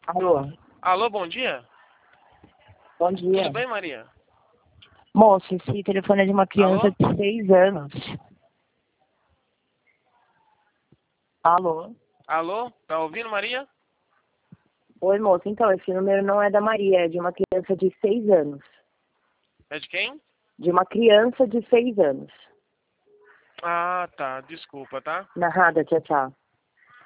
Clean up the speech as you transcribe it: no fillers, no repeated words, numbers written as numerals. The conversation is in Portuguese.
Alô, Alô, bom dia. bom dia. Tudo bem, Maria? Moço, esse telefone é de uma criança Alô? de 6 anos. Alô? Alô? Tá ouvindo, Maria? Oi, moço. Então, esse número não é da Maria, é de uma criança de 6 anos. É de quem? De uma criança de 6 anos. Ah, tá. Desculpa, tá? Narrada, tchau, tchau.